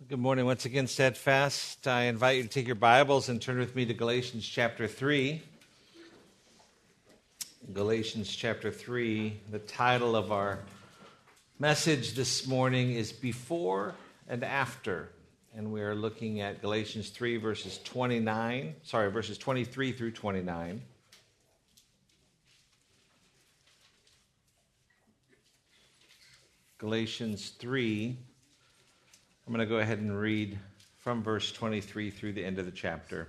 Good morning once again, Steadfast. I invite you to take your Bibles and turn with me to Galatians chapter 3. Galatians chapter 3, the title of our message this morning is Before and After. And we are looking at Galatians 3 verses 23 through 29. Galatians 3. I'm going to go ahead and read from verse 23 through the end of the chapter.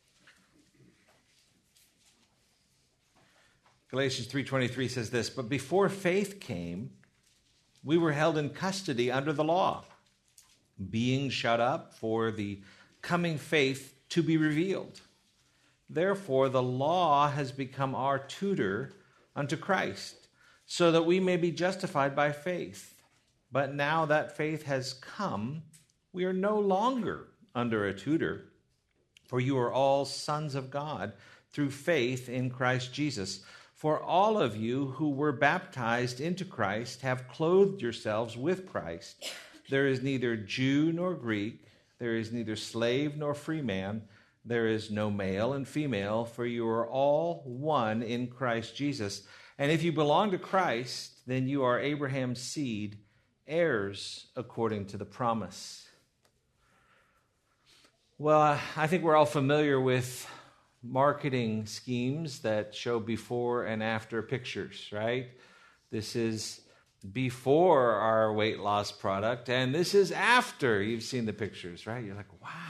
Galatians 3:23 says this, "But before faith came, we were held in custody under the law, being shut up for the coming faith to be revealed. Therefore, the law has become our tutor unto Christ, so that we may be justified by faith. But now that faith has come, we are no longer under a tutor, for you are all sons of God through faith in Christ Jesus. For all of you who were baptized into Christ have clothed yourselves with Christ. There is neither Jew nor Greek, there is neither slave nor free man, there is no male and female, for you are all one in Christ Jesus. And if you belong to Christ, then you are Abraham's seed, heirs according to the promise." Well, I think we're all familiar with marketing schemes that show before and after pictures, right? This is before our weight loss product, and this is after. You've seen the pictures, right? You're like,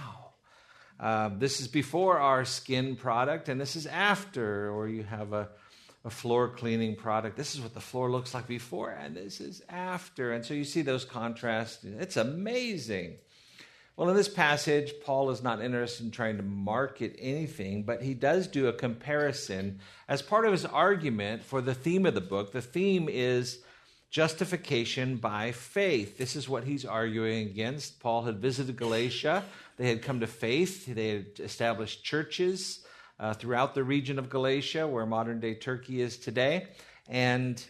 wow. This is before our skin product, and this is after. Or you have a floor cleaning product. This is what the floor looks like before, and this is after. And so you see those contrasts. It's amazing. Well, in this passage, Paul is not interested in trying to market anything, but he does do a comparison as part of his argument for the theme of the book. The theme is justification by faith. This is what he's arguing against. Paul had visited Galatia. They had come to faith. They had established churches throughout the region of Galatia, where modern-day Turkey is today. And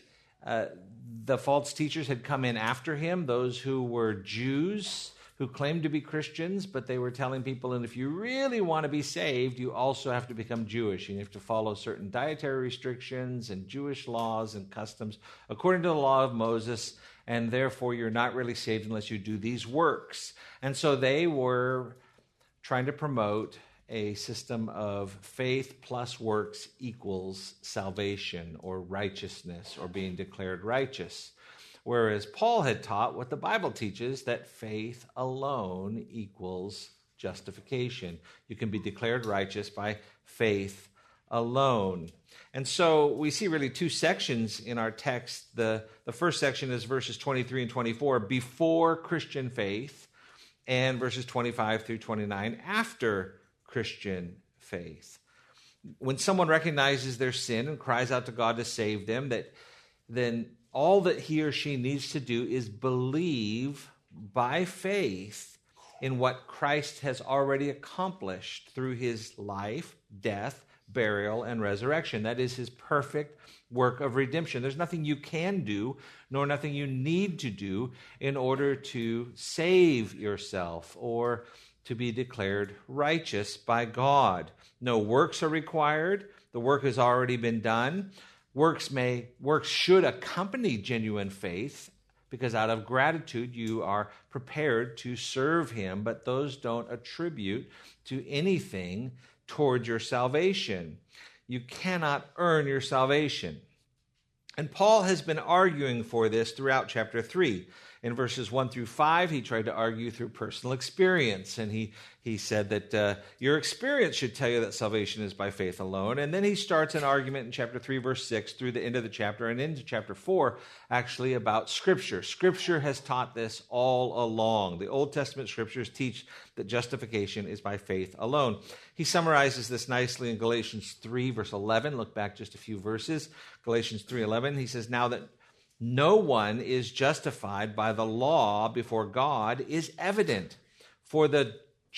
the false teachers had come in after him, those who were Jews, who claimed to be Christians, but they were telling people, and if you really want to be saved, you also have to become Jewish. You have to follow certain dietary restrictions and Jewish laws and customs according to the law of Moses, and therefore you're not really saved unless you do these works. And so they were trying to promote a system of faith plus works equals salvation or righteousness or being declared righteous. Whereas Paul had taught what the Bible teaches, that faith alone equals justification. You can be declared righteous by faith alone. And so we see really two sections in our text. The first section is verses 23 and 24, before Christian faith, and verses 25 through 29, after Christian faith. When someone recognizes their sin and cries out to God to save them, then all that he or she needs to do is believe by faith in what Christ has already accomplished through his life, death, burial, and resurrection. That is his perfect work of redemption. There's nothing you can do, nor nothing you need to do in order to save yourself or to be declared righteous by God. No works are required. The work has already been done. Works should accompany genuine faith, because out of gratitude you are prepared to serve him, but those don't attribute to anything toward your salvation. You cannot earn your salvation. And Paul has been arguing for this throughout chapter 3. In verses 1 through 5, he tried to argue through personal experience, and he said that your experience should tell you that salvation is by faith alone. And then he starts an argument in chapter 3, verse 6, through the end of the chapter, and into chapter 4, actually about Scripture. Scripture has taught this all along. The Old Testament Scriptures teach that justification is by faith alone. He summarizes this nicely in Galatians 3, verse 11. Look back just a few verses. Galatians 3:11, he says, "Now that no one is justified by the law before God is evident, for the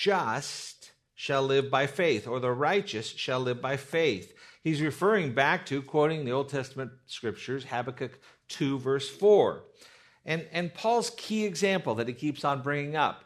just shall live by faith, or the righteous shall live by faith." He's referring back to, quoting the Old Testament scriptures, Habakkuk 2, verse 4. And Paul's key example that he keeps on bringing up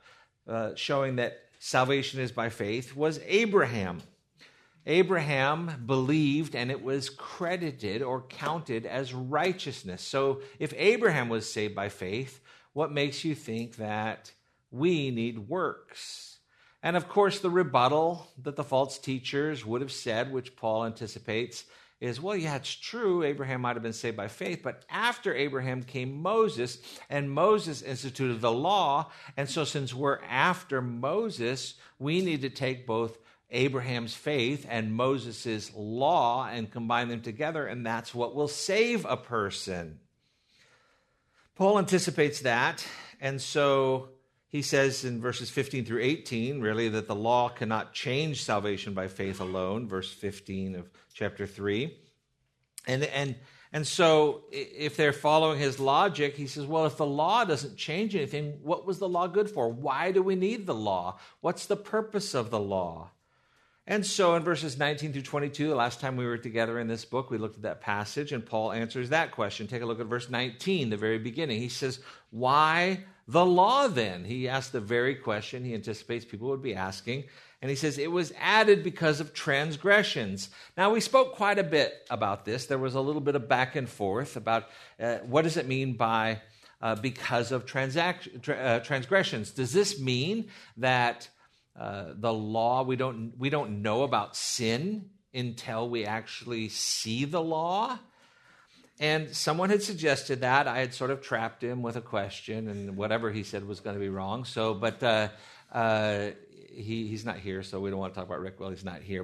showing that salvation is by faith was Abraham. Abraham believed, and it was credited or counted as righteousness. So if Abraham was saved by faith, what makes you think that we need works? And of course, the rebuttal that the false teachers would have said, which Paul anticipates, is, well, yeah, it's true, Abraham might have been saved by faith, but after Abraham came Moses, and Moses instituted the law, and so since we're after Moses, we need to take both Abraham's faith and Moses' law and combine them together, and that's what will save a person. Paul anticipates that, and so he says in verses 15 through 18, really, that the law cannot change salvation by faith alone, verse 15 of chapter 3. And so if they're following his logic, he says, well, if the law doesn't change anything, what was the law good for? Why do we need the law? What's the purpose of the law? And so in verses 19 through 22, the last time we were together in this book, we looked at that passage, and Paul answers that question. Take a look at verse 19, the very beginning. He says, why the law then? He asked the very question he anticipates people would be asking. And he says, it was added because of transgressions. Now, we spoke quite a bit about this. There was a little bit of back and forth about what does it mean by because of transgressions. Does this mean that the law, we don't know about sin until we actually see the law? And someone had suggested that. I had sort of trapped him with a question, and whatever he said was going to be wrong. So, but he's not here, so we don't want to talk about Rick while he's not here.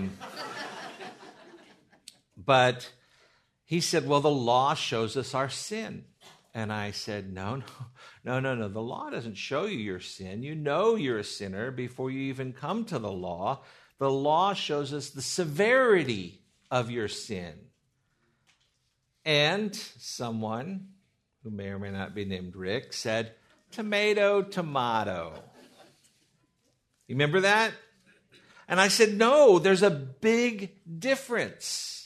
But he said, well, the law shows us our sin. And I said, no. The law doesn't show you your sin. You know you're a sinner before you even come to the law. The law shows us the severity of your sin. And someone, who may or may not be named Rick, said, tomato, tomato. You remember that? And I said, no, there's a big difference.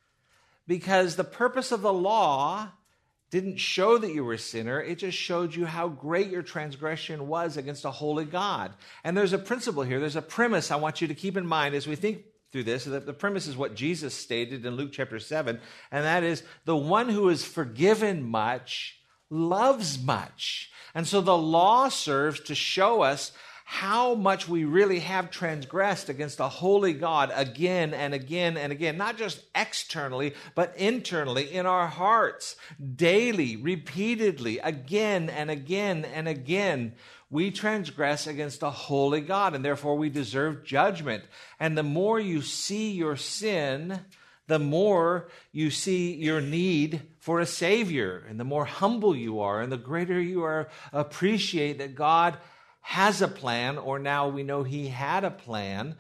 Because the purpose of the law didn't show that you were a sinner. It just showed you how great your transgression was against a holy God. And there's a principle here. There's a premise I want you to keep in mind as we think through this. The premise is what Jesus stated in Luke chapter 7, and that is the one who is forgiven much loves much. And so the law serves to show us how much we really have transgressed against a holy God again and again and again, not just externally, but internally in our hearts, daily, repeatedly, again and again and again. We transgress against a holy God, and therefore we deserve judgment. And the more you see your sin, the more you see your need for a Savior, and the more humble you are, and the greater you are appreciate that God has a plan, or now we know he had a plan.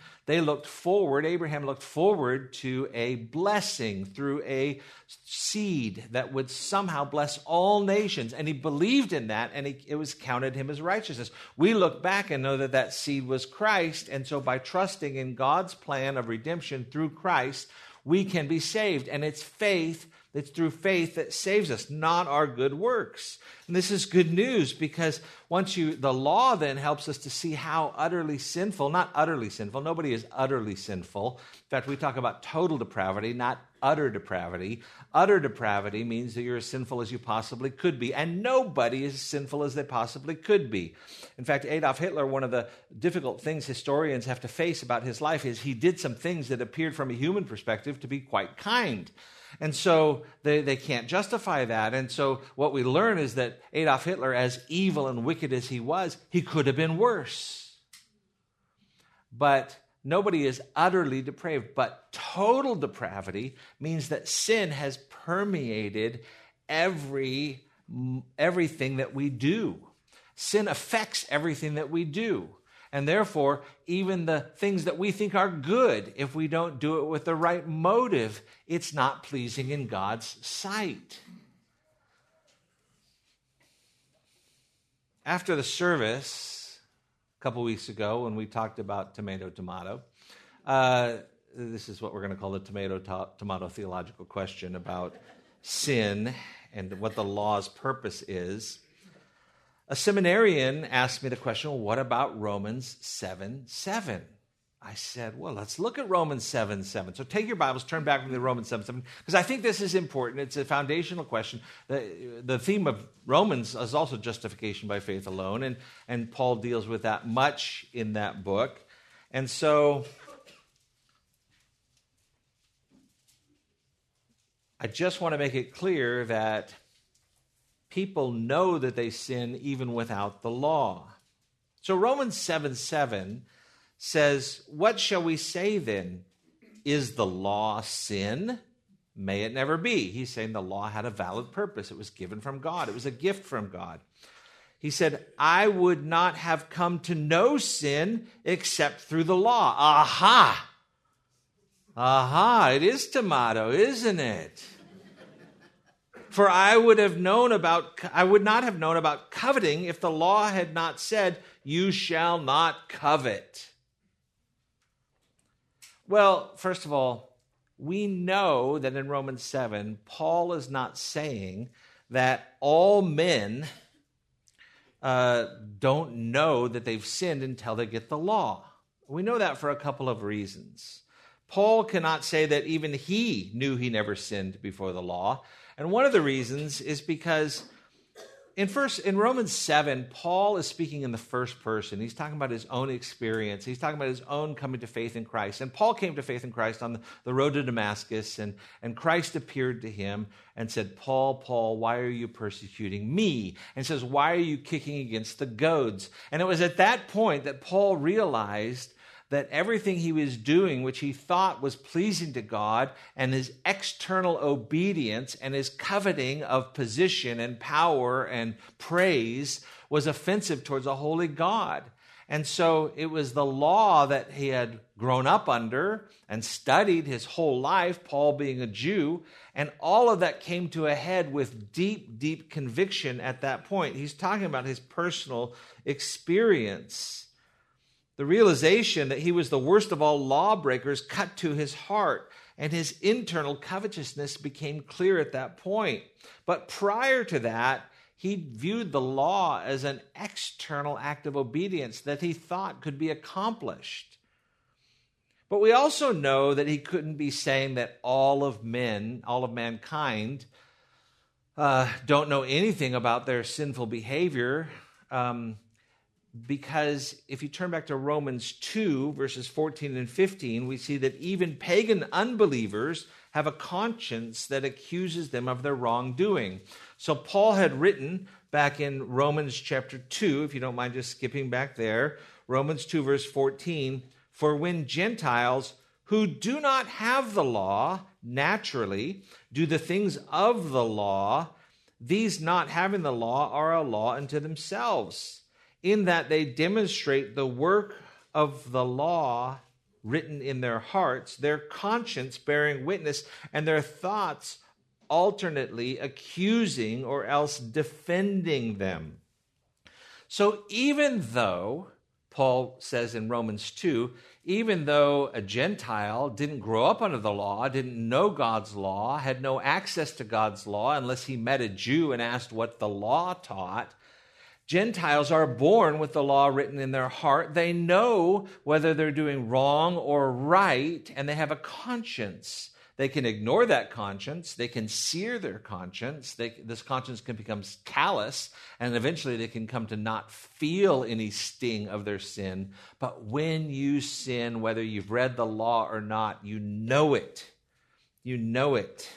Abraham looked forward to a blessing through a seed that would somehow bless all nations. And he believed in that, and it was counted him as righteousness. We look back and know that that seed was Christ. And so by trusting in God's plan of redemption through Christ, we can be saved. And it's through faith that saves us, not our good works. And this is good news, because the law then helps us to see how not utterly sinful. Nobody is utterly sinful. In fact, we talk about total depravity, not utter depravity. Utter depravity means that you're as sinful as you possibly could be, and nobody is as sinful as they possibly could be. In fact, Adolf Hitler, one of the difficult things historians have to face about his life is he did some things that appeared from a human perspective to be quite kind. And so they can't justify that. And so what we learn is that Adolf Hitler, as evil and wicked as he was, he could have been worse. But nobody is utterly depraved. But total depravity means that sin has permeated everything that we do. Sin affects everything that we do. And therefore, even the things that we think are good, if we don't do it with the right motive, it's not pleasing in God's sight. After the service, a couple weeks ago, when we talked about tomato, tomato, this is what we're going to call the tomato theological question about sin and what the law's purpose is. A seminarian asked me the question, well, what about Romans 7:7? I said, well, let's look at Romans 7:7. So take your Bibles, turn back to the Romans 7:7, because I think this is important. It's a foundational question. The theme of Romans is also justification by faith alone, and Paul deals with that much in that book. And so I just want to make it clear that people know that they sin even without the law. So Romans 7:7 says, what shall we say then? Is the law sin? May it never be. He's saying the law had a valid purpose. It was given from God. It was a gift from God. He said, I would not have come to know sin except through the law. Aha! Aha, it is tomato, isn't it? For I would not have known about coveting if the law had not said, you shall not covet. Well, first of all, we know that in Romans 7, Paul is not saying that all men don't know that they've sinned until they get the law. We know that for a couple of reasons. Paul cannot say that even he knew he never sinned before the law. And one of the reasons is because in Romans 7, Paul is speaking in the first person. He's talking about his own experience. He's talking about his own coming to faith in Christ. And Paul came to faith in Christ on the road to Damascus, and Christ appeared to him and said, Paul, Paul, why are you persecuting me? And says, why are you kicking against the goads? And it was at that point that Paul realized that everything he was doing, which he thought was pleasing to God, and his external obedience and his coveting of position and power and praise was offensive towards a holy God. And so it was the law that he had grown up under and studied his whole life, Paul being a Jew, and all of that came to a head with deep, deep conviction at that point. He's talking about his personal experience. The realization that he was the worst of all lawbreakers cut to his heart, and his internal covetousness became clear at that point. But prior to that, he viewed the law as an external act of obedience that he thought could be accomplished. But we also know that he couldn't be saying that all of mankind, don't know anything about their sinful behavior, because if you turn back to Romans 2, verses 14 and 15, we see that even pagan unbelievers have a conscience that accuses them of their wrongdoing. So Paul had written back in Romans chapter 2, if you don't mind just skipping back there, Romans 2, verse 14, for when Gentiles who do not have the law naturally do the things of the law, these not having the law are a law unto themselves, in that they demonstrate the work of the law written in their hearts, their conscience bearing witness, and their thoughts alternately accusing or else defending them. So even though, Paul says in Romans 2, even though a Gentile didn't grow up under the law, didn't know God's law, had no access to God's law unless he met a Jew and asked what the law taught, Gentiles are born with the law written in their heart. They know whether they're doing wrong or right, and they have a conscience. They can ignore that conscience. They can sear their conscience. This conscience can become callous, and eventually they can come to not feel any sting of their sin. But when you sin, whether you've read the law or not, you know it. You know it.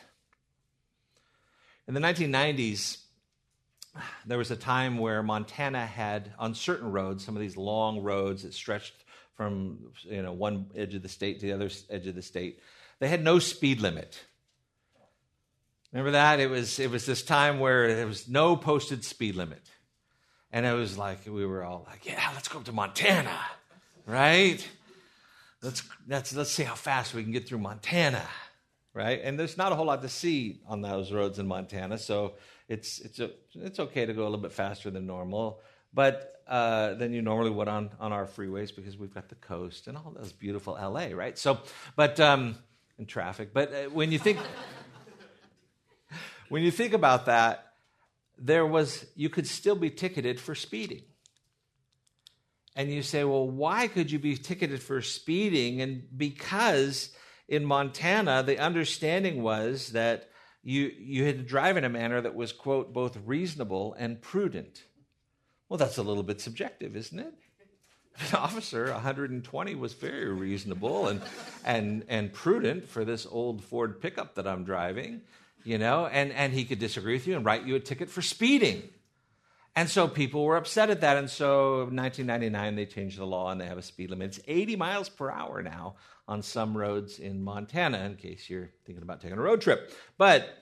In the 1990s, there was a time where Montana had, on certain roads, some of these long roads that stretched from one edge of the state to the other edge of the state, they had no speed limit. Remember that? It was this time where there was no posted speed limit. And it was like, we were all like, yeah, let's go up to Montana, right? Let's see how fast we can get through Montana, right? And there's not a whole lot to see on those roads in Montana, so it's okay to go a little bit faster than normal, but than you normally would on our freeways, because we've got the coast and all those beautiful LA, right? So, but and traffic. But when you think about that, you could still be ticketed for speeding. And you say, well, why could you be ticketed for speeding? And because in Montana, the understanding was that you had to drive in a manner that was, quote, both reasonable and prudent. Well, that's a little bit subjective, isn't it? An officer, 120 was very reasonable and prudent for this old Ford pickup that I'm driving, and he could disagree with you and write you a ticket for speeding. And so people were upset at that. And so in 1999, they changed the law and they have a speed limit. It's 80 miles per hour now on some roads in Montana, in case you're thinking about taking a road trip. But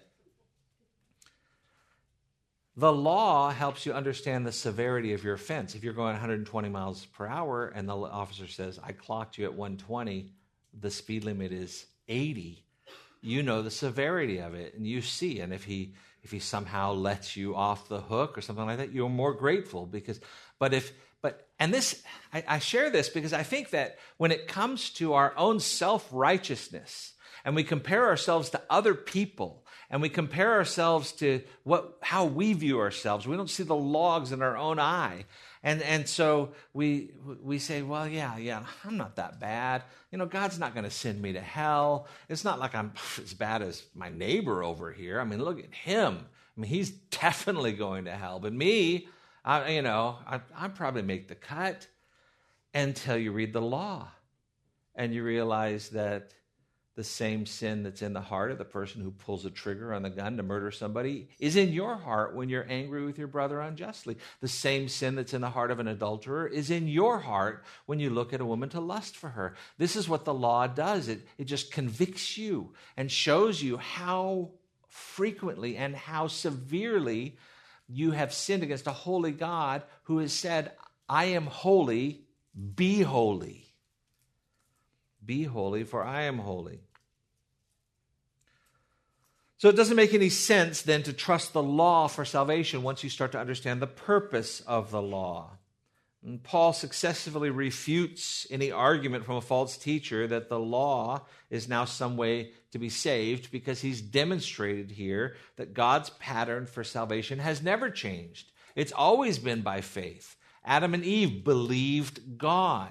the law helps you understand the severity of your offense. If you're going 120 miles per hour and the officer says, I clocked you at 120, the speed limit is 80, you know the severity of it, and you see. And if he somehow lets you off the hook or something like that, you're more grateful I share this because I think that when it comes to our own self-righteousness and we compare ourselves to other people and we compare ourselves to how we view ourselves, we don't see the logs in our own eye. And so we say, well, yeah, I'm not that bad. God's not going to send me to hell. It's not like I'm as bad as my neighbor over here. I mean, look at him. I mean, he's definitely going to hell. But me, I probably make the cut until you read the law and you realize that the same sin that's in the heart of the person who pulls the trigger on the gun to murder somebody is in your heart when you're angry with your brother unjustly. The same sin that's in the heart of an adulterer is in your heart when you look at a woman to lust for her. This is what the law does. It just convicts you and shows you how frequently and how severely you have sinned against a holy God who has said, I am holy, be holy. Be holy, for I am holy. So it doesn't make any sense then to trust the law for salvation once you start to understand the purpose of the law. And Paul successfully refutes any argument from a false teacher that the law is now some way to be saved because he's demonstrated here that God's pattern for salvation has never changed. It's always been by faith. Adam and Eve believed God.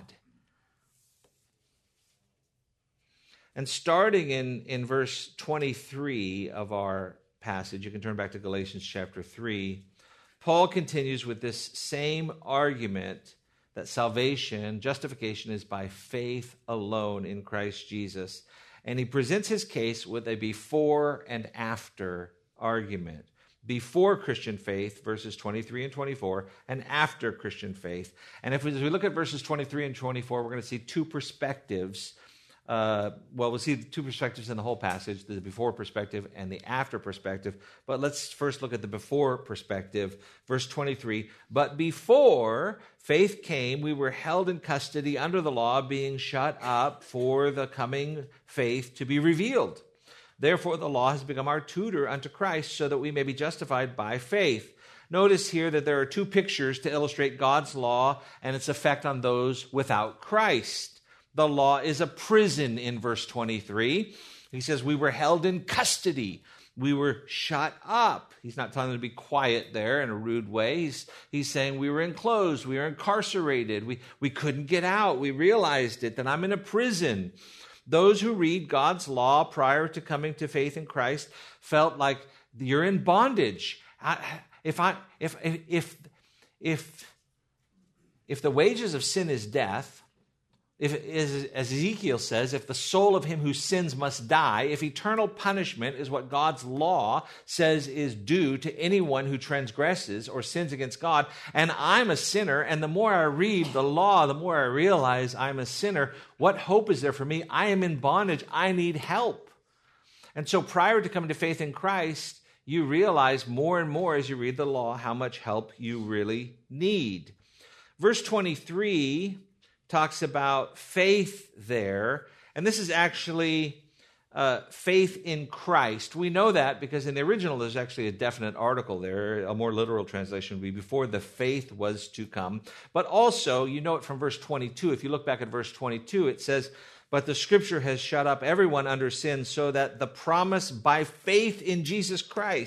And starting in verse 23 of our passage, you can turn back to Galatians chapter 3, Paul continues with this same argument that salvation, justification, is by faith alone in Christ Jesus. And he presents his case with a before and after argument. Before Christian faith, verses 23 and 24, and after Christian faith. And as we look at verses 23 and 24, we're going to see two perspectives. We'll see two perspectives in the whole passage, the before perspective and the after perspective. But let's first look at the before perspective. Verse 23, but before faith came, we were held in custody under the law, being shut up for the coming faith to be revealed. Therefore, the law has become our tutor unto Christ, so that we may be justified by faith. Notice here that there are two pictures to illustrate God's law and its effect on those without Christ. The law is a prison in verse 23. He says we were held in custody. We were shut up. He's not telling them to be quiet there in a rude way. He's saying we were enclosed. We were incarcerated. We couldn't get out. We realized it, that I'm in a prison. Those who read God's law prior to coming to faith in Christ felt like you're in bondage. If the wages of sin is death, if, as Ezekiel says, if the soul of him who sins must die, if eternal punishment is what God's law says is due to anyone who transgresses or sins against God, and I'm a sinner, and the more I read the law, the more I realize I'm a sinner, what hope is there for me? I am in bondage. I need help. And so prior to coming to faith in Christ, you realize more and more as you read the law how much help you really need. Verse 23 talks about faith there, and this is actually faith in Christ. We know that because in the original there's actually a definite article there. A more literal translation would be before the faith was to come. But also, you know it from verse 22. If you look back at verse 22, it says, but the scripture has shut up everyone under sin so that the promise by faith in Jesus Christ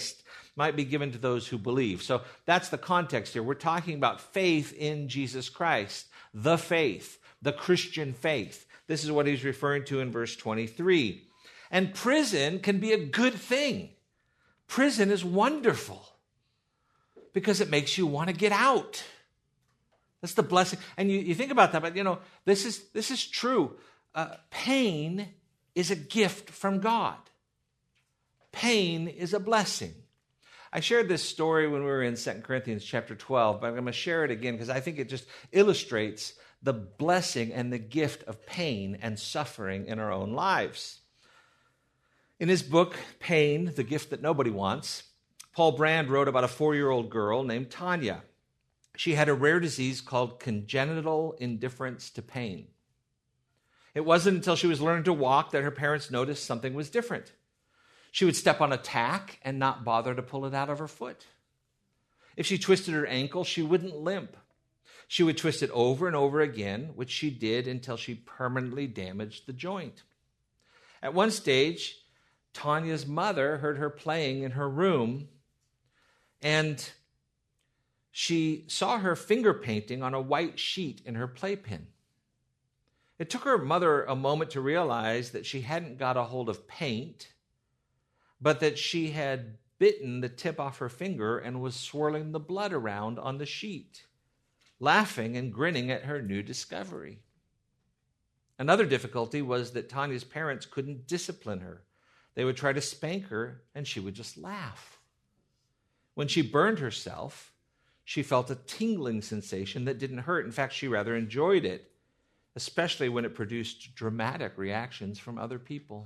might be given to those who believe. So that's the context here. We're talking about faith in Jesus Christ, the faith, the Christian faith. This is what he's referring to in verse 23. And prison can be a good thing. Prison is wonderful because it makes you want to get out. That's the blessing. And you think about that, but this is true. Pain is a gift from God. Pain is a blessing. I shared this story when we were in 2 Corinthians chapter 12, but I'm going to share it again because I think it just illustrates the blessing and the gift of pain and suffering in our own lives. In his book, Pain, the Gift That Nobody Wants, Paul Brand wrote about a 4-year-old girl named Tanya. She had a rare disease called congenital indifference to pain. It wasn't until she was learning to walk that her parents noticed something was different. She would step on a tack and not bother to pull it out of her foot. If she twisted her ankle, she wouldn't limp. She would twist it over and over again, which she did until she permanently damaged the joint. At one stage, Tanya's mother heard her playing in her room, and she saw her finger painting on a white sheet in her playpen. It took her mother a moment to realize that she hadn't got a hold of paint, but that she had bitten the tip off her finger and was swirling the blood around on the sheet, laughing and grinning at her new discovery. Another difficulty was that Tanya's parents couldn't discipline her. They would try to spank her, and she would just laugh. When she burned herself, she felt a tingling sensation that didn't hurt. In fact, she rather enjoyed it, especially when it produced dramatic reactions from other people.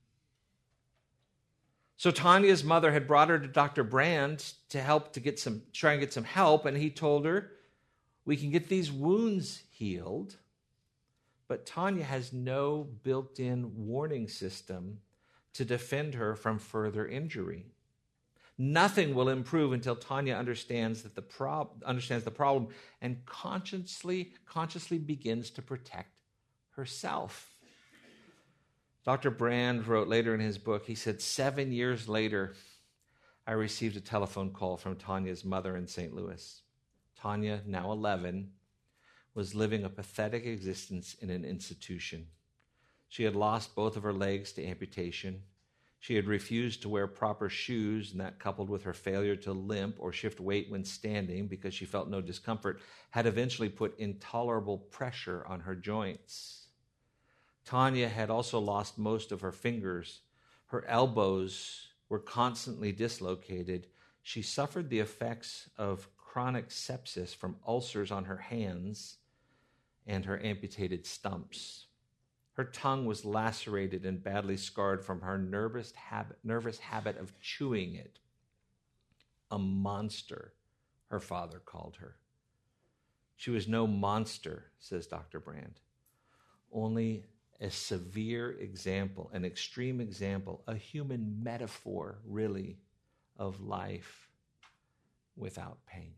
So Tanya's mother had brought her to Dr. Brand to try and get some help, and he told her, "We can get these wounds healed, but Tanya has no built-in warning system to defend her from further injury. Nothing will improve until Tanya understands the problem and consciously begins to protect herself." Dr. Brand wrote later in his book, he said, 7 years later, I received a telephone call from Tanya's mother in St. Louis. Tanya, now 11, was living a pathetic existence in an institution. She had lost both of her legs to amputation. She had refused to wear proper shoes, and that, coupled with her failure to limp or shift weight when standing because she felt no discomfort, had eventually put intolerable pressure on her joints. Tanya had also lost most of her fingers. Her elbows were constantly dislocated. She suffered the effects of chronic sepsis from ulcers on her hands and her amputated stumps. Her tongue was lacerated and badly scarred from her nervous habit of chewing it. A monster, her father called her. She was no monster, says Dr. Brand, only a severe example, an extreme example, a human metaphor, really, of life without pain.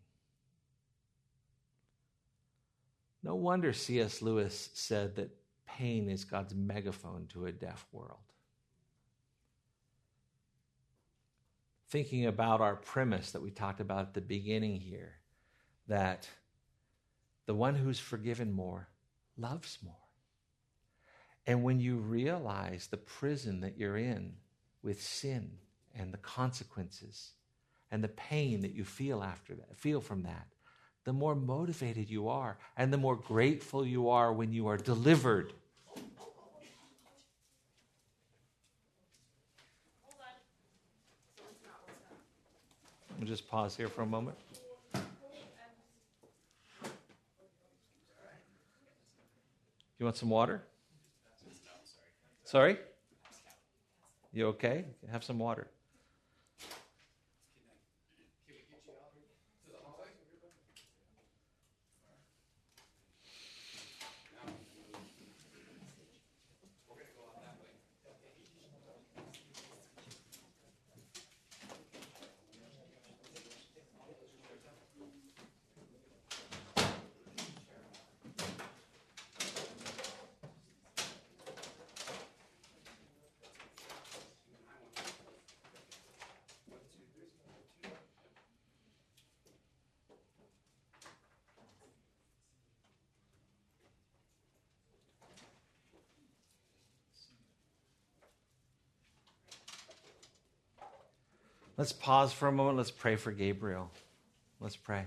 No wonder C.S. Lewis said that pain is God's megaphone to a deaf world. Thinking about our premise that we talked about at the beginning here, that the one who's forgiven more loves more. And when you realize the prison that you're in with sin and the consequences and the pain that you feel from that, the more motivated you are and the more grateful you are when you are delivered. We'll just pause here for a moment. You want some water? Sorry? You okay? Have some water. Let's pause for a moment. Let's pray for Gabriel. Let's pray.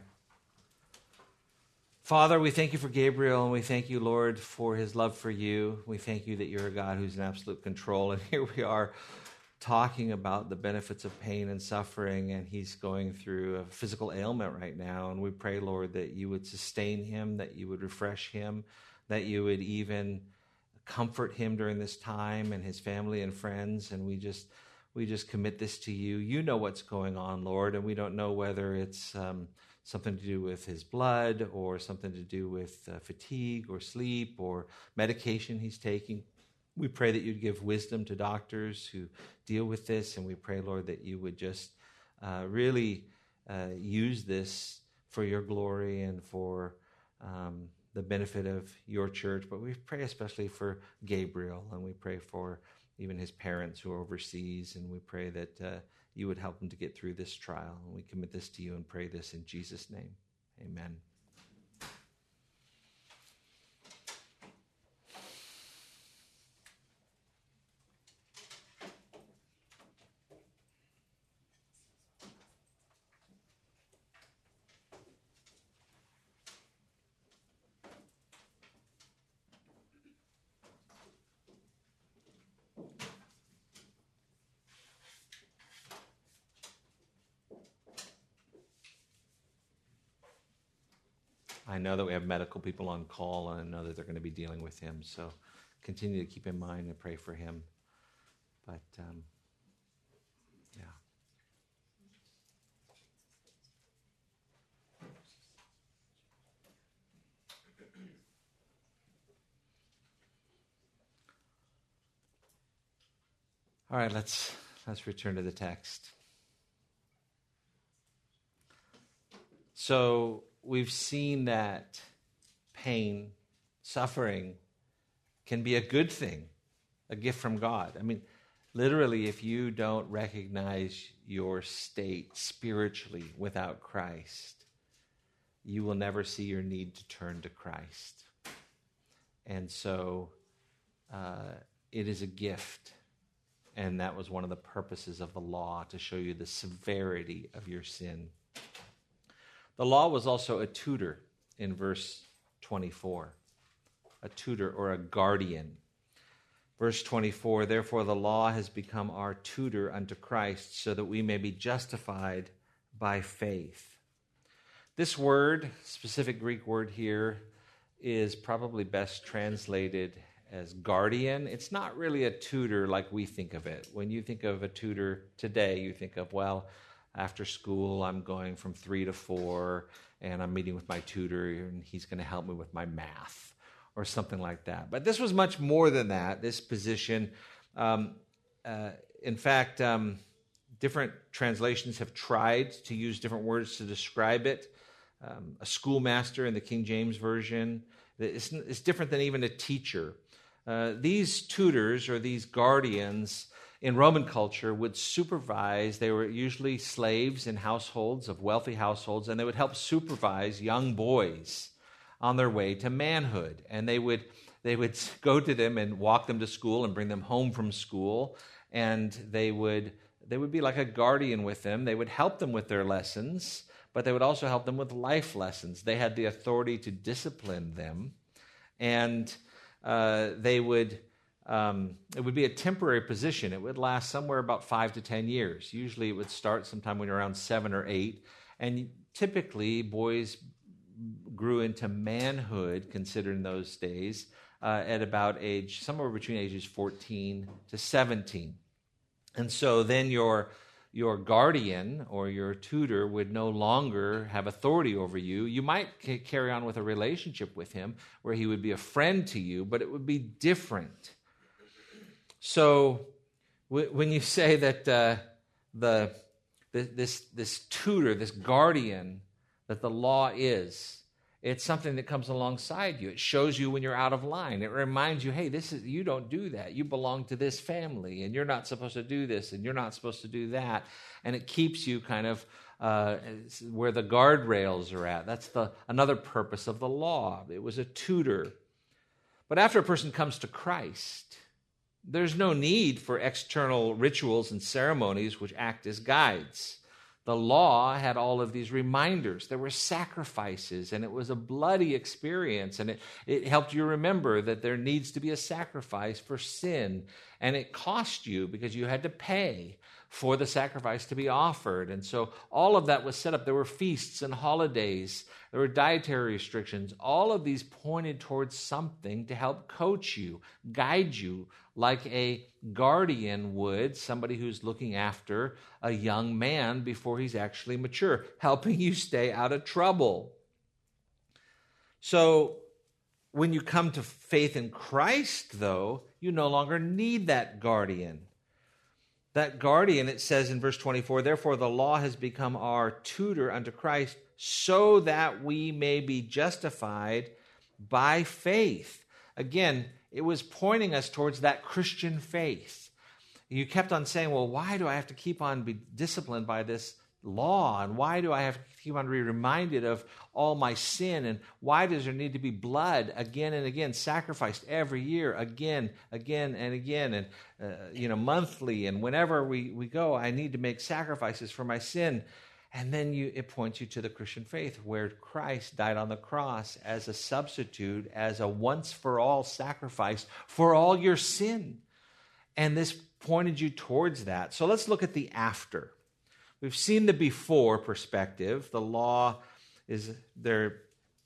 Father, we thank you for Gabriel, and we thank you, Lord, for his love for you. We thank you that you're a God who's in absolute control. And here we are talking about the benefits of pain and suffering, and he's going through a physical ailment right now. And we pray, Lord, that you would sustain him, that you would refresh him, that you would even comfort him during this time, and his family and friends. And we just commit this to you. You know what's going on, Lord, and we don't know whether it's something to do with his blood or something to do with fatigue or sleep or medication he's taking. We pray that you'd give wisdom to doctors who deal with this, and we pray, Lord, that you would just really use this for your glory and for the benefit of your church. But we pray especially for Gabriel, and we pray for even his parents who are overseas, and we pray that you would help him to get through this trial. And we commit this to you and pray this in Jesus' name. Amen. I know that we have medical people on call, and I know that they're going to be dealing with him. So continue to keep in mind and pray for him. But, yeah. All right, let's return to the text. So we've seen that pain, suffering can be a good thing, a gift from God. I mean, literally, if you don't recognize your state spiritually without Christ, you will never see your need to turn to Christ. And so it is a gift. And that was one of the purposes of the law, to show you the severity of your sin. The law was also a tutor in verse 24, a tutor or a guardian. Verse 24, therefore the law has become our tutor unto Christ, so that we may be justified by faith. This word, specific Greek word here, is probably best translated as guardian. It's not really a tutor like we think of it. When you think of a tutor today, you think of, well, after school, I'm going from 3 to 4, and I'm meeting with my tutor, and he's going to help me with my math or something like that. But this was much more than that, this position. In fact, different translations have tried to use different words to describe it. A schoolmaster in the King James Version, it's different than even a teacher. These tutors or these guardians in Roman culture would supervise. They were usually slaves in households, of wealthy households, and they would help supervise young boys on their way to manhood. And they would go to them and walk them to school and bring them home from school, and they would be like a guardian with them. They would help them with their lessons, but they would also help them with life lessons. They had the authority to discipline them, and it would be a temporary position. It would last somewhere about 5 to 10 years. Usually it would start sometime when you're around 7 or 8. And typically boys grew into manhood, considered in those days, at about somewhere between ages 14 to 17. And so then your guardian or your tutor would no longer have authority over you. You might carry on with a relationship with him where he would be a friend to you, but it would be different. So when you say that this tutor, this guardian that the law is, it's something that comes alongside you. It shows you when you're out of line. It reminds you, hey, you don't do that. You belong to this family, and you're not supposed to do this, and you're not supposed to do that. And it keeps you kind of where the guardrails are at. That's another purpose of the law. It was a tutor. But after a person comes to Christ, There's no need for external rituals and ceremonies which act as guides. The law had all of these reminders. There were sacrifices, and it was a bloody experience, and it helped you remember that there needs to be a sacrifice for sin, and it cost you because you had to pay for the sacrifice to be offered. And so all of that was set up. There were feasts and holidays. There were dietary restrictions. All of these pointed towards something to help coach you, guide you, like a guardian would, somebody who's looking after a young man before he's actually mature, helping you stay out of trouble. So when you come to faith in Christ, though, you no longer need that guardian. That guardian, it says in verse 24, therefore the law has become our tutor unto Christ, so that we may be justified by faith. Again, it was pointing us towards that Christian faith. You kept on saying, well, why do I have to keep on be disciplined by this law? And why do I have to keep on being reminded of all my sin? And why does there need to be blood again and again, sacrificed every year, again and again, and monthly, and whenever we go, I need to make sacrifices for my sin. And then it points you to the Christian faith, where Christ died on the cross as a substitute, as a once-for-all sacrifice for all your sin. And this pointed you towards that. So let's look at the after. We've seen the before perspective. The law is they're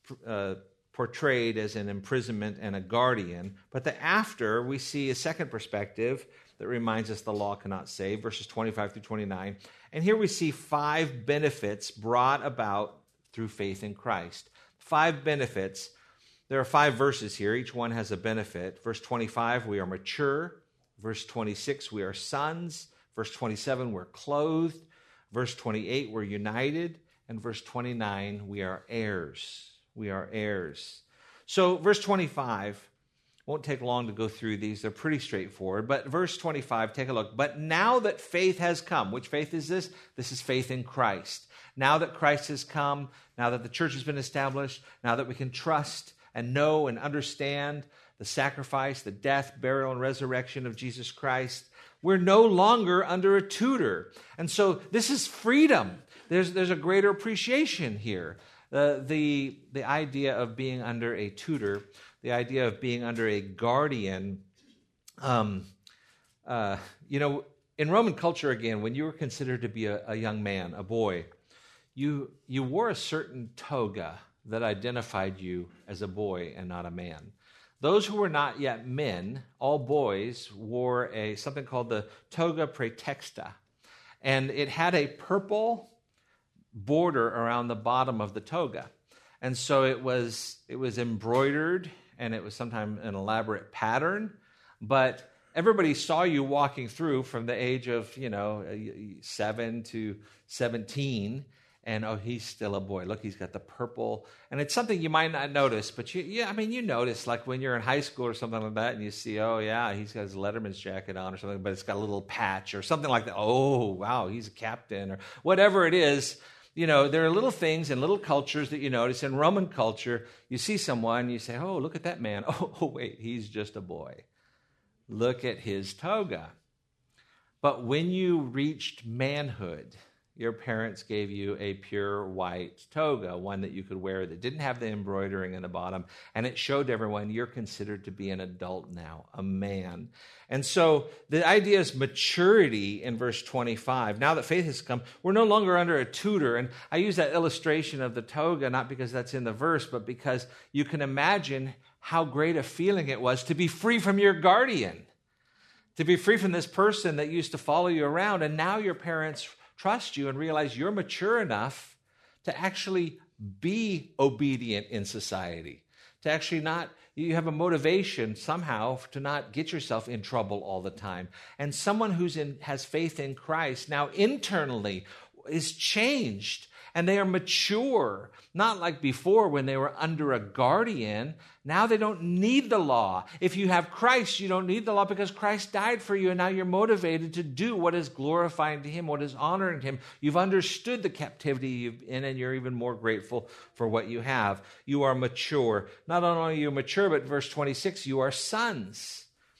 portrayed as an imprisonment and a guardian. But the after, we see a second perspective that reminds us the law cannot save, verses 25 through 29. And here we see 5 benefits brought about through faith in Christ. 5 benefits. There are 5 verses here. Each one has a benefit. Verse 25, we are mature. Verse 26, we are sons. Verse 27, we're clothed. Verse 28, we're united. And verse 29, we are heirs. We are heirs. So verse 25, won't take long to go through these. They're pretty straightforward. But verse 25, take a look. But now that faith has come, which faith is this? This is faith in Christ. Now that Christ has come, now that the church has been established, now that we can trust and know and understand the sacrifice, the death, burial, and resurrection of Jesus Christ, we're no longer under a tutor. And so this is freedom. There's a greater appreciation here. The idea of being under a tutor, the idea of being under a guardian, in Roman culture, again, when you were considered to be a young man, a boy, you wore a certain toga that identified you as a boy and not a man. Those who were not yet men, all boys, wore something called the toga praetexta, and it had a purple border around the bottom of the toga. And so it was embroidered, and it was sometimes an elaborate pattern, but everybody saw you walking through from the age of 7 to 17, and he's still a boy. Look, he's got the purple, and it's something you might not notice, but you notice, like when you're in high school or something like that, and you see, oh yeah, he's got his Letterman's jacket on or something, but it's got a little patch or something like that. Oh wow, he's a captain or whatever it is. There are little things and little cultures that you notice. In Roman culture, you see someone, you say, oh, look at that man. Oh wait, he's just a boy. Look at his toga. But when you reached manhood, your parents gave you a pure white toga, one that you could wear that didn't have the embroidering in the bottom, and it showed everyone you're considered to be an adult now, a man. And so the idea is maturity in verse 25. Now that faith has come, we're no longer under a tutor. And I use that illustration of the toga, not because that's in the verse, but because you can imagine how great a feeling it was to be free from your guardian, to be free from this person that used to follow you around, and now your parents trust you and realize you're mature enough to actually be obedient in society, to actually you have a motivation somehow to not get yourself in trouble all the time. And someone has faith in Christ now internally is changed, and they are mature, not like before when they were under a guardian. Now they don't need the law. If you have Christ, you don't need the law because Christ died for you, and now you're motivated to do what is glorifying to Him, what is honoring Him. You've understood the captivity you've in, and you're even more grateful for what you have. You are mature. Not only are you mature, but verse 26, you are sons.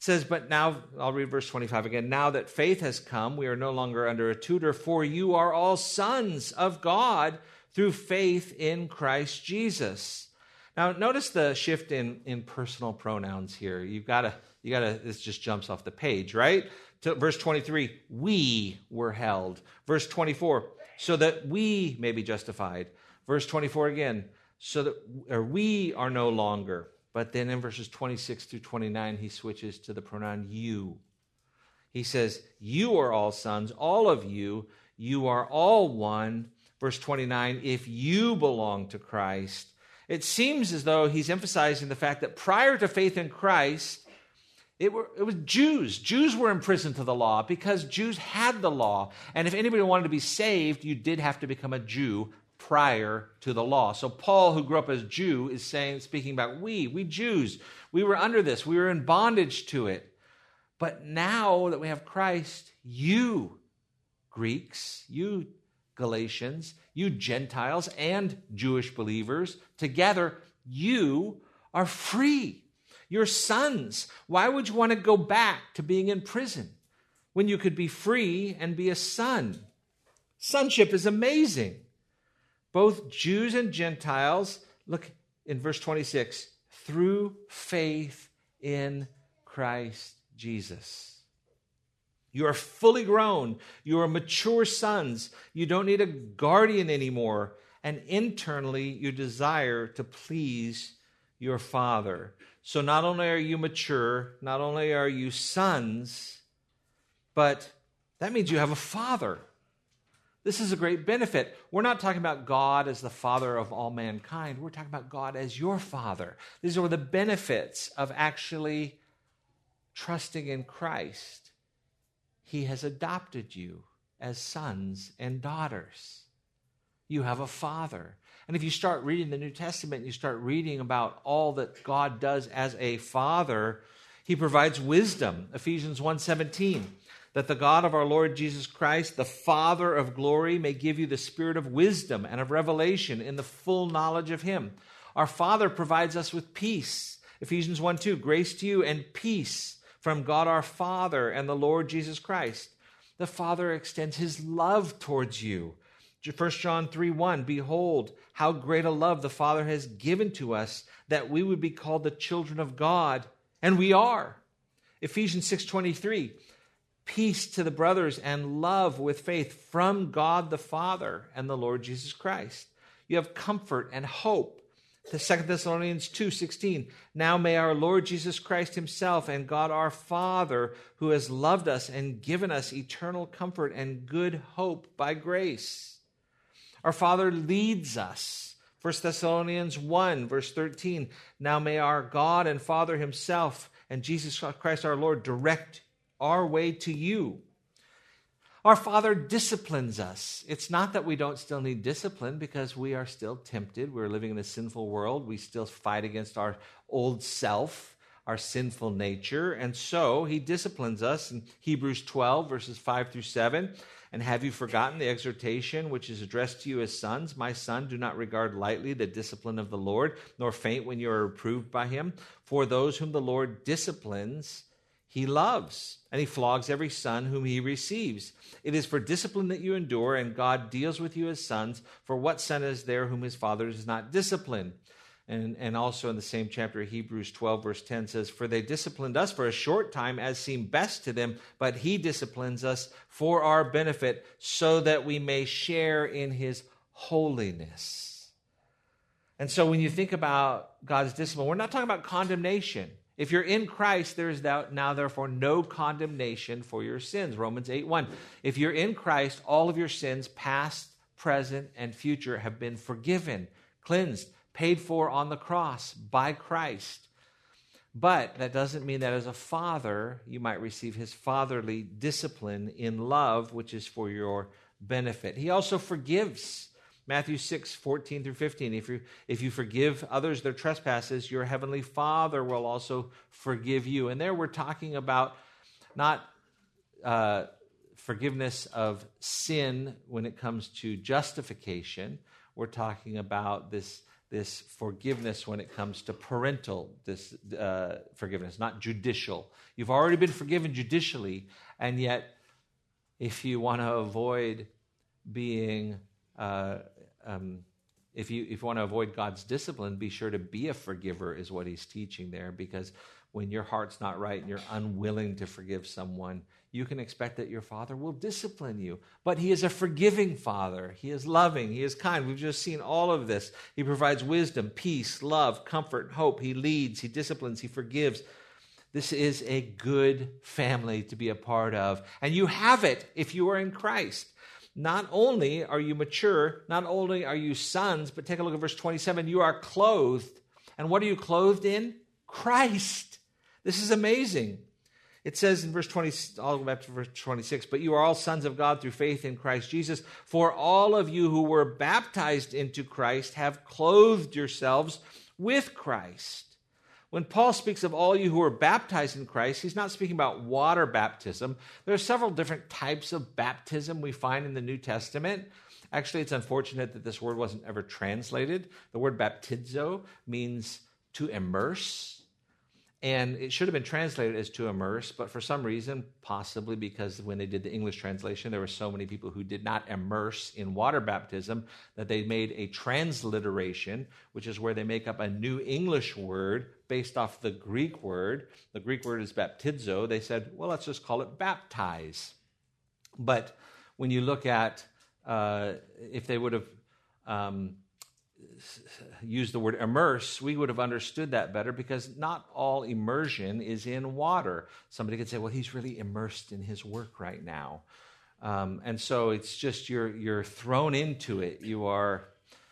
says, but now, I'll read verse 25 again. Now that faith has come, we are no longer under a tutor, for you are all sons of God through faith in Christ Jesus. Now, notice the shift in personal pronouns here. You gotta, this just jumps off the page, right? To verse 23, we were held. Verse 24, so that we may be justified. Verse 24 again, so that we are no longer. But then in verses 26 through 29, he switches to the pronoun you. He says, you are all sons, all of you. You are all one. Verse 29, if you belong to Christ. It seems as though he's emphasizing the fact that prior to faith in Christ, it was Jews. Jews were imprisoned to the law because Jews had the law. And if anybody wanted to be saved, you did have to become a Jew prior to the law. So Paul, who grew up as Jew, is speaking about we Jews. We were under this. We were in bondage to it. But now that we have Christ, you Greeks, you Galatians, you Gentiles and Jewish believers, together, you are free. You're sons. Why would you want to go back to being in prison when you could be free and be a son? Sonship is amazing. Both Jews and Gentiles, look in verse 26, through faith in Christ Jesus. You are fully grown. You are mature sons. You don't need a guardian anymore. And internally, you desire to please your Father. So not only are you mature, not only are you sons, but that means you have a Father. This is a great benefit. We're not talking about God as the Father of all mankind. We're talking about God as your Father. These are the benefits of actually trusting in Christ. He has adopted you as sons and daughters. You have a Father. And if you start reading the New Testament, you start reading about all that God does as a Father, he provides wisdom. Ephesians 1:17. That the God of our Lord Jesus Christ, the Father of glory, may give you the spirit of wisdom and of revelation in the full knowledge of him. Our Father provides us with peace. Ephesians 1:2, grace to you and peace from God our Father and the Lord Jesus Christ. The Father extends his love towards you. 1 John 3:1, behold, how great a love the Father has given to us, that we would be called the children of God, and we are. Ephesians 6:23, peace to the brothers and love with faith from God the Father and the Lord Jesus Christ. You have comfort and hope. 2 Thessalonians 2:16, now may our Lord Jesus Christ himself and God our Father, who has loved us and given us eternal comfort and good hope by grace. Our Father leads us. 1 Thessalonians 1, verse 13, now may our God and Father himself and Jesus Christ our Lord direct our way to you. Our Father disciplines us. It's not that we don't still need discipline because we are still tempted. We're living in a sinful world. We still fight against our old self, our sinful nature. And so he disciplines us in Hebrews 12, verses 5 through 7. And have you forgotten the exhortation which is addressed to you as sons? My son, do not regard lightly the discipline of the Lord, nor faint when you are reproved by him. For those whom the Lord disciplines, he loves, and he flogs every son whom he receives. It is for discipline that you endure, and God deals with you as sons. For what son is there whom his father does not discipline? And also in the same chapter, Hebrews 12, verse 10 says, for they disciplined us for a short time as seemed best to them, but he disciplines us for our benefit so that we may share in his holiness. And so when you think about God's discipline, we're not talking about condemnation. If you're in Christ, there is now therefore no condemnation for your sins. Romans 8:1. If you're in Christ, all of your sins, past, present, and future, have been forgiven, cleansed, paid for on the cross by Christ. But that doesn't mean that as a father, you might receive his fatherly discipline in love, which is for your benefit. He also forgives. Matthew 6:14 through 15. If you forgive others their trespasses, your heavenly Father will also forgive you. And there we're talking about not forgiveness of sin when it comes to justification. We're talking about this this forgiveness when it comes to parental forgiveness, not judicial. You've already been forgiven judicially, and yet if you want to avoid being, if you want to avoid God's discipline, be sure to be a forgiver is what he's teaching there, because when your heart's not right and you're unwilling to forgive someone, you can expect that your Father will discipline you. But he is a forgiving Father. He is loving. He is kind. We've just seen all of this. He provides wisdom, peace, love, comfort, hope. He leads, he disciplines, he forgives. This is a good family to be a part of. And you have it if you are in Christ. Not only are you mature, not only are you sons, but take a look at verse 27. You are clothed. And what are you clothed in? Christ. This is amazing. It says in verse 20, I'll go back to verse 26, but you are all sons of God through faith in Christ Jesus. For all of you who were baptized into Christ have clothed yourselves with Christ. When Paul speaks of all you who are baptized in Christ, he's not speaking about water baptism. There are several different types of baptism we find in the New Testament. Actually, it's unfortunate that this word wasn't ever translated. The word baptizo means to immerse. And it should have been translated as to immerse, but for some reason, possibly because when they did the English translation, there were so many people who did not immerse in water baptism that they made a transliteration, which is where they make up a new English word based off the Greek word. The Greek word is baptizo. They said, well, let's just call it baptize. But when you look at if they would have use the word immerse, we would have understood that better, because not all immersion is in water. Somebody could say, well, he's really immersed in his work right now. And so it's just you're thrown into it. You are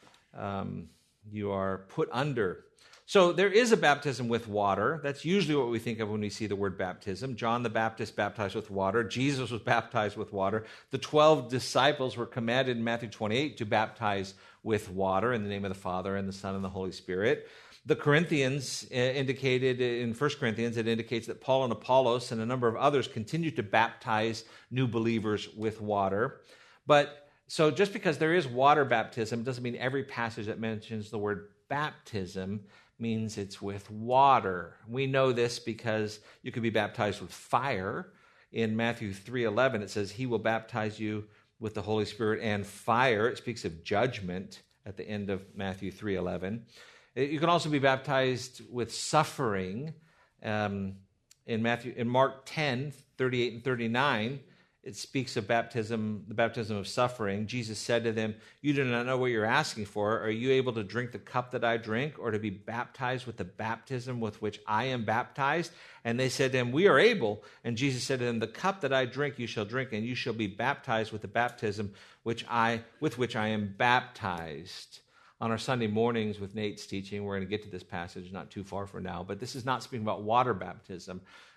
put under. So there is a baptism with water. That's usually what we think of when we see the word baptism. John the Baptist baptized with water. Jesus was baptized with water. The 12 disciples were commanded in Matthew 28 to baptize with water in the name of the Father and the Son and the Holy Spirit. The Corinthians indicated, in 1 Corinthians, it indicates that Paul and Apollos and a number of others continued to baptize new believers with water. But so just because there is water baptism doesn't mean every passage that mentions the word baptism means it's with water. We know this because you could be baptized with fire. In Matthew 3:11, it says, he will baptize you with the Holy Spirit and fire. It speaks of judgment at the end of Matthew 3:11. You can also be baptized with suffering. In Mark 10:38 and 39, it speaks of baptism, the baptism of suffering. Jesus said to them, you do not know what you're asking for. Are you able to drink the cup that I drink, or to be baptized with the baptism with which I am baptized? And they said to him, we are able. And Jesus said to them, the cup that I drink you shall drink, and you shall be baptized with the baptism with which I am baptized. On our Sunday mornings with Nate's teaching, we're going to get to this passage not too far from now, but this is not speaking about water baptism.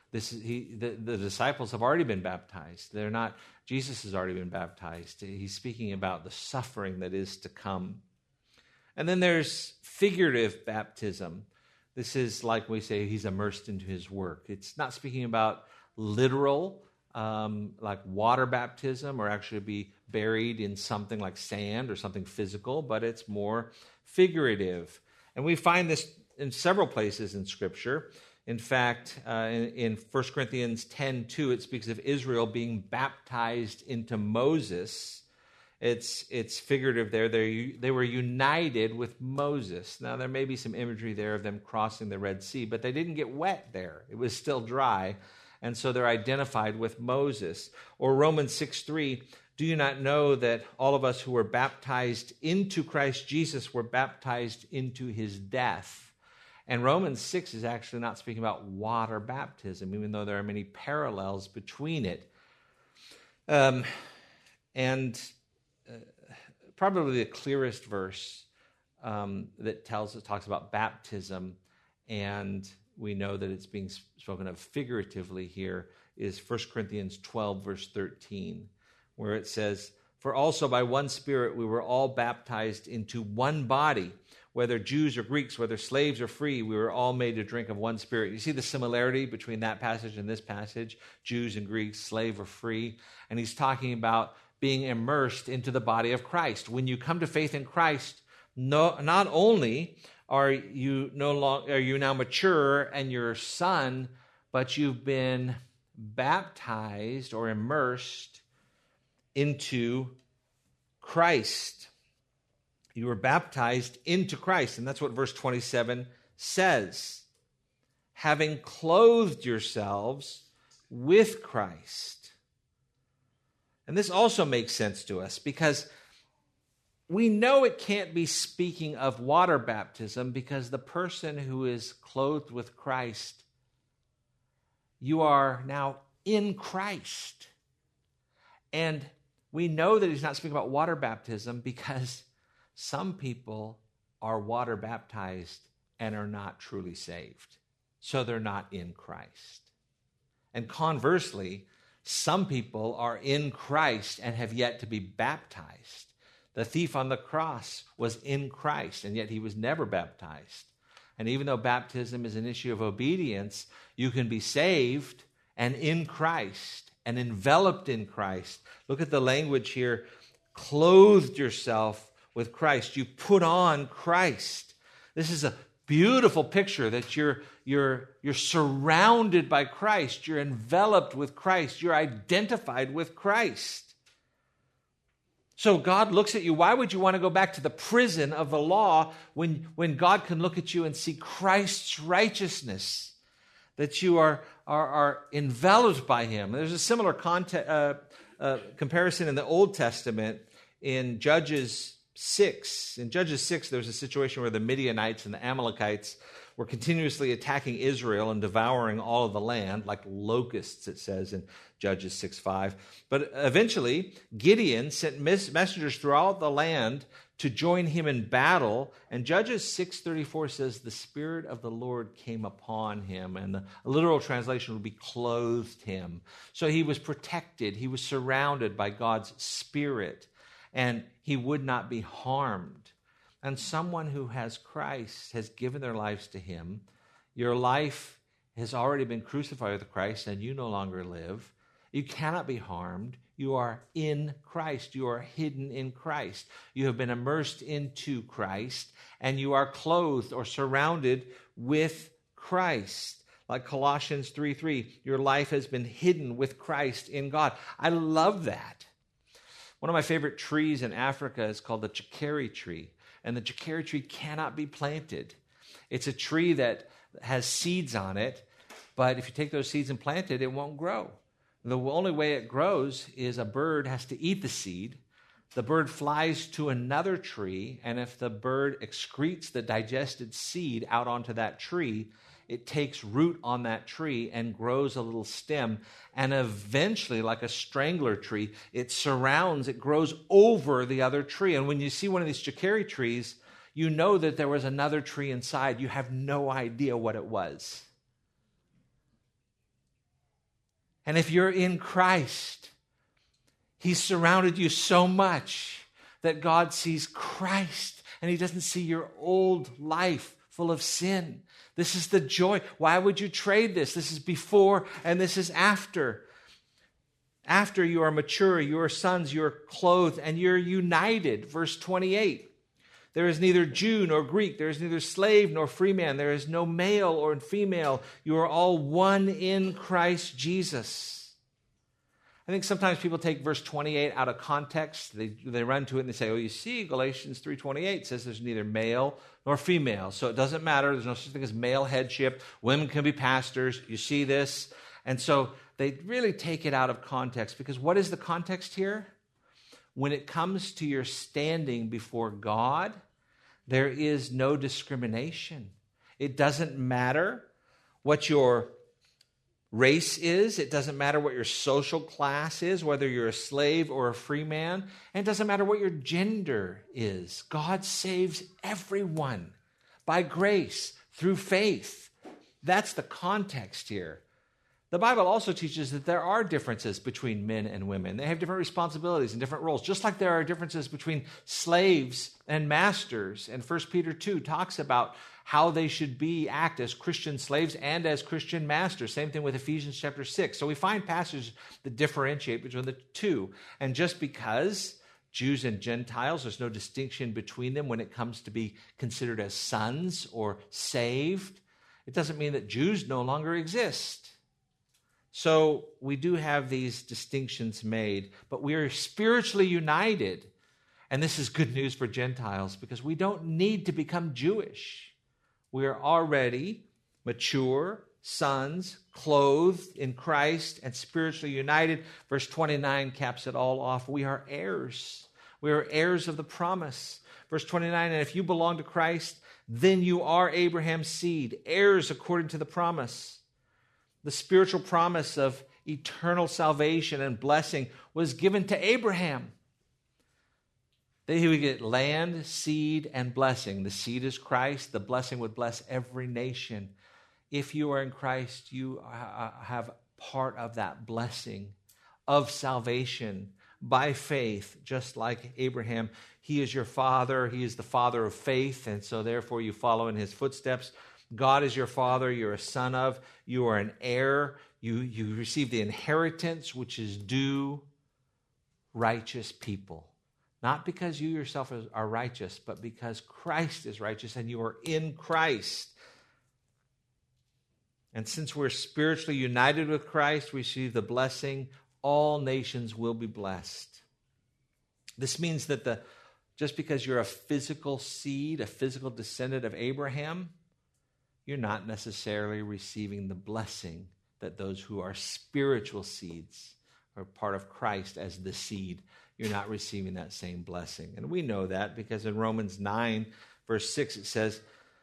The disciples have already been baptized. Jesus has already been baptized. He's speaking about the suffering that is to come. And then there's figurative baptism. This is like we say, he's immersed into his work. It's not speaking about literal, like water baptism, or actually be buried in something like sand or something physical, but it's more figurative. And we find this in several places in Scripture. In fact, in 1 Corinthians 10:2, it speaks of Israel being baptized into Moses. It's figurative there. They were united with Moses. Now, there may be some imagery there of them crossing the Red Sea, but they didn't get wet there. It was still dry, and so they're identified with Moses. Or Romans 6:3, do you not know that all of us who were baptized into Christ Jesus were baptized into his death? And Romans 6 is actually not speaking about water baptism, even though there are many parallels between it. Probably the clearest verse that talks about baptism, and we know that it's being spoken of figuratively here, is 1 Corinthians 12, verse 13, where it says, for also by one Spirit we were all baptized into one body, whether Jews or Greeks, whether slaves or free, we were all made to drink of one Spirit. You see the similarity between that passage and this passage, Jews and Greeks, slave or free. And he's talking about being immersed into the body of Christ. When you come to faith in Christ, No, not only are you now mature and you're a son, but you've been baptized or immersed into Christ. You were baptized into Christ, and that's what verse 27 says. Having clothed yourselves with Christ. And this also makes sense to us because we know it can't be speaking of water baptism because the person who is clothed with Christ, you are now in Christ. And we know that he's not speaking about water baptism because some people are water baptized and are not truly saved. So they're not in Christ. And conversely, some people are in Christ and have yet to be baptized. The thief on the cross was in Christ, and yet he was never baptized. And even though baptism is an issue of obedience, you can be saved and in Christ and enveloped in Christ. Look at the language here. Clothed yourself with Christ. You put on Christ. This is a beautiful picture that you're surrounded by Christ. You're enveloped with Christ. You're identified with Christ. So God looks at you. Why would you want to go back to the prison of the law when God can look at you and see Christ's righteousness, that you are enveloped by him? There's a similar comparison in the Old Testament in Judges 6. In Judges 6, there's a situation where the Midianites and the Amalekites were continuously attacking Israel and devouring all of the land, like locusts, it says in Judges 6:5. But eventually, Gideon sent messengers throughout the land to join him in battle. And Judges 6:34 says, the Spirit of the Lord came upon him. And the literal translation would be clothed him. So he was protected. He was surrounded by God's Spirit. And he would not be harmed. And someone who has Christ has given their lives to him. Your life has already been crucified with Christ, and you no longer live. You cannot be harmed. You are in Christ. You are hidden in Christ. You have been immersed into Christ, and you are clothed or surrounded with Christ. Like Colossians 3:3, your life has been hidden with Christ in God. I love that. One of my favorite trees in Africa is called the chicory tree. And the chicory tree cannot be planted. It's a tree that has seeds on it, but if you take those seeds and plant it, it won't grow. The only way it grows is a bird has to eat the seed. The bird flies to another tree, and if the bird excretes the digested seed out onto that tree, it takes root on that tree and grows a little stem. And eventually, like a strangler tree, it grows over the other tree. And when you see one of these chicory trees, you know that there was another tree inside. You have no idea what it was. And if you're in Christ, he's surrounded you so much that God sees Christ and he doesn't see your old life full of sin. This is the joy. Why would you trade this? This is before and this is after. After you are mature, you are sons, you are clothed, and you're united. Verse 28. There is neither Jew nor Greek. There is neither slave nor free man. There is no male or female. You are all one in Christ Jesus. I think sometimes people take verse 28 out of context. They run to it and they say, oh, you see, Galatians 3:28 says there's neither male nor female. So it doesn't matter. There's no such thing as male headship. Women can be pastors. You see this? And so they really take it out of context because what is the context here? When it comes to your standing before God, there is no discrimination. It doesn't matter what your race is. It doesn't matter what your social class is, whether you're a slave or a free man. And it doesn't matter what your gender is. God saves everyone by grace through faith. That's the context here. The Bible also teaches that there are differences between men and women. They have different responsibilities and different roles, just like there are differences between slaves and masters. And 1 Peter 2 talks about how they should act as Christian slaves and as Christian masters. Same thing with Ephesians chapter 6. So we find passages that differentiate between the two. And just because Jews and Gentiles. There's no distinction between them when it comes to be considered as sons or saved. It doesn't mean that Jews no longer exist. So we do have these distinctions made, but we are spiritually united. And this is good news for Gentiles because we don't need to become Jewish. We are already mature sons, clothed in Christ and spiritually united. Verse 29 caps it all off. We are heirs. We are heirs of the promise. Verse 29, and if you belong to Christ, then you are Abraham's seed, heirs according to the promise. The spiritual promise of eternal salvation and blessing was given to Abraham. That he would get land, seed, and blessing. The seed is Christ. The blessing would bless every nation. If you are in Christ, you have part of that blessing of salvation by faith, just like Abraham. He is your father. He is the father of faith, and so therefore you follow in his footsteps. God is your father. You're a son of. You are an heir. You receive the inheritance which is due righteous people. Not because you yourself are righteous, but because Christ is righteous and you are in Christ. And since we're spiritually united with Christ, we receive the blessing. All nations will be blessed. This means that just because you're a physical seed, a physical descendant of Abraham, you're not necessarily receiving the blessing that those who are spiritual seeds are part of Christ as the seed. You're not receiving that same blessing. And we know that because in Romans 9, verse 6, it says,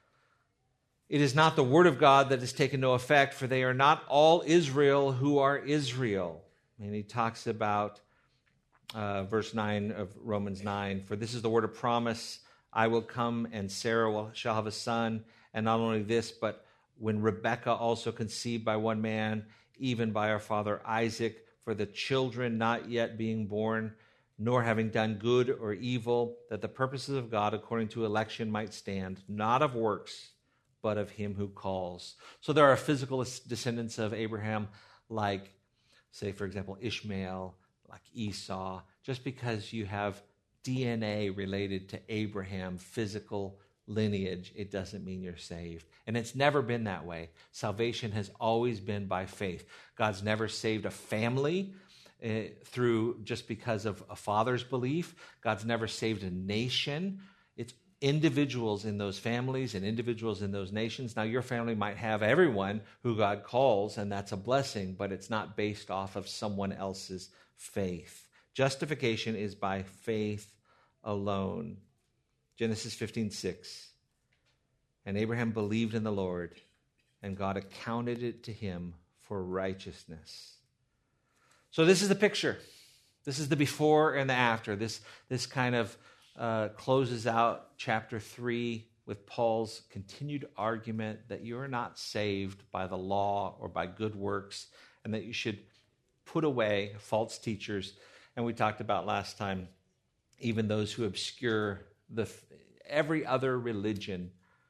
it is not the word of God that has taken no effect, for they are not all Israel who are Israel. And he talks about verse 9 of Romans 9, for this is the word of promise, I will come and Sarah shall have a son. And not only this, but when Rebekah also conceived by one man, even by our father Isaac, for the children not yet being born, nor having done good or evil, that the purposes of God according to election might stand, not of works, but of him who calls. So there are physical descendants of Abraham, like, say, for example, Ishmael, like Esau. Just because you have DNA related to Abraham, physical lineage, it doesn't mean you're saved. And it's never been that way. Salvation has always been by faith. God's never saved a family through just because of a father's belief. God's never saved a nation. It's individuals in those families and individuals in those nations. Now, your family might have everyone who God calls, and that's a blessing, but it's not based off of someone else's faith. Justification is by faith alone. Genesis 15:6. And Abraham believed in the Lord, and God accounted it to him for righteousness. So this is the picture. This is the before and the after. This kind of closes out chapter 3 with Paul's continued argument that you are not saved by the law or by good works, and that you should put away false teachers. And we talked about last time, even those who obscure every other religion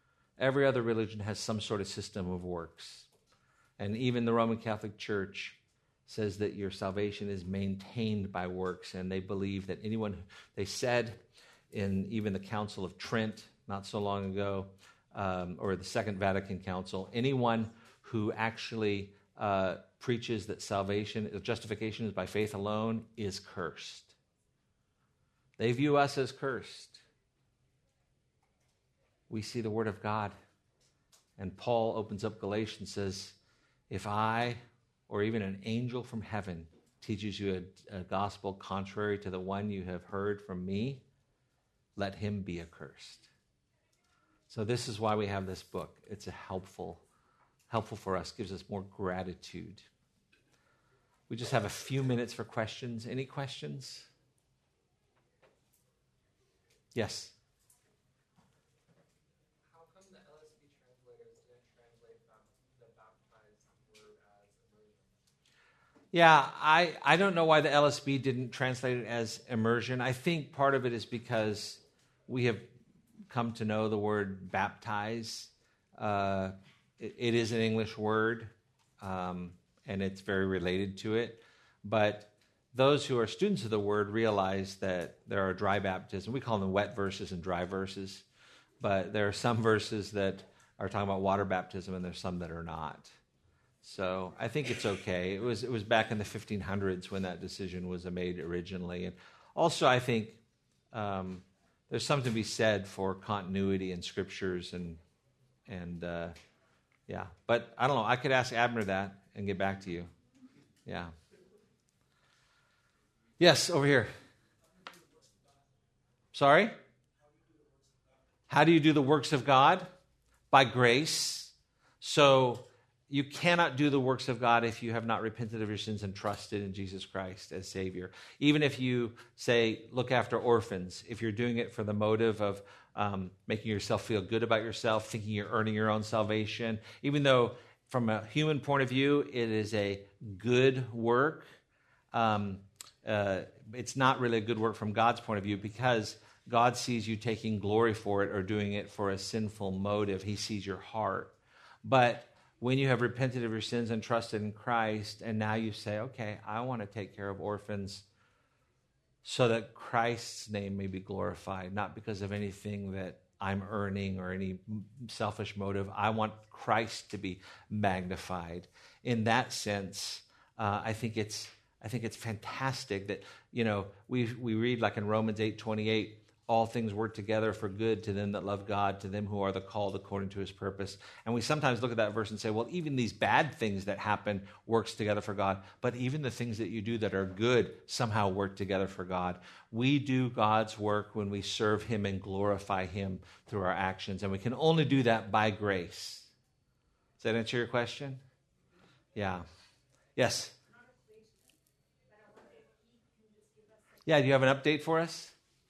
has some sort of system of works. And even the Roman Catholic Church says that your salvation is maintained by works, and they believe that they said in even the Council of Trent not so long ago, or the Second Vatican Council, anyone who actually preaches that justification is by faith alone is cursed. They view us as cursed. We see the Word of God. And Paul opens up Galatians, says, if I, or even an angel from heaven, teaches you a gospel contrary to the one you have heard from me, let him be accursed. So this is why we have this book. It's helpful for us, gives us more gratitude. We just have a few minutes for questions. Any questions? Yes. How come the LSB translators didn't translate the baptized word as immersion? Yeah, I don't know why the LSB didn't translate it as immersion. I think part of it is because we have come to know the word baptize. It is an English word, and it's very related to it. But those who are students of the Word realize that there are dry baptism. We call them wet verses and dry verses. But there are some verses that are talking about water baptism, and there's some that are not. So I think it's okay. It was back in the 1500s when that decision was made originally. And also I think there's something to be said for continuity in scriptures and yeah. But I don't know. I could ask Abner that and get back to you. Yeah. Yes, over here. Sorry? How do you do the works of God? By grace. So you cannot do the works of God if you have not repented of your sins and trusted in Jesus Christ as Savior. Even if you say, look after orphans, if you're doing it for the motive of making yourself feel good about yourself, thinking you're earning your own salvation, even though from a human point of view it is a good work, it's not really a good work from God's point of view because God sees you taking glory for it or doing it for a sinful motive. He sees your heart. But when you have repented of your sins and trusted in Christ, and now you say, okay, I want to take care of orphans so that Christ's name may be glorified, not because of anything that I'm earning or any selfish motive. I want Christ to be magnified. In that sense, I think it's fantastic that, we read like in Romans 8:28, all things work together for good to them that love God, to them who are the called according to his purpose. And we sometimes look at that verse and say, well, even these bad things that happen works together for God. But even the things that you do that are good somehow work together for God. We do God's work when we serve him and glorify him through our actions. And we can only do that by grace. Does that answer your question? Yeah. Yes? Yeah, do you have an update for us?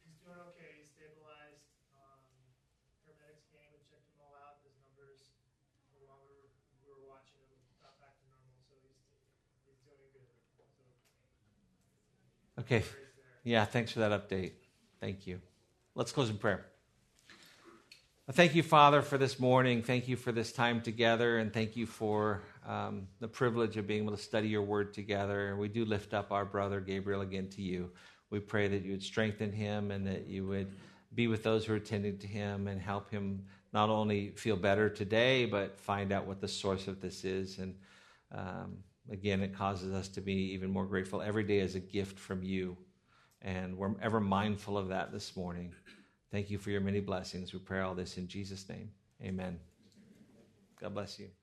Okay. Yeah, thanks for that update. Thank you. Let's close in prayer. Thank you, Father, for this morning. Thank you for this time together, and thank you for the privilege of being able to study your word together. And we do lift up our brother Gabriel again to you. We pray that you would strengthen him and that you would be with those who are attending to him and help him not only feel better today, but find out what the source of this is. And again, it causes us to be even more grateful every day as a gift from you. And we're ever mindful of that this morning. Thank you for your many blessings. We pray all this in Jesus' name. Amen. God bless you.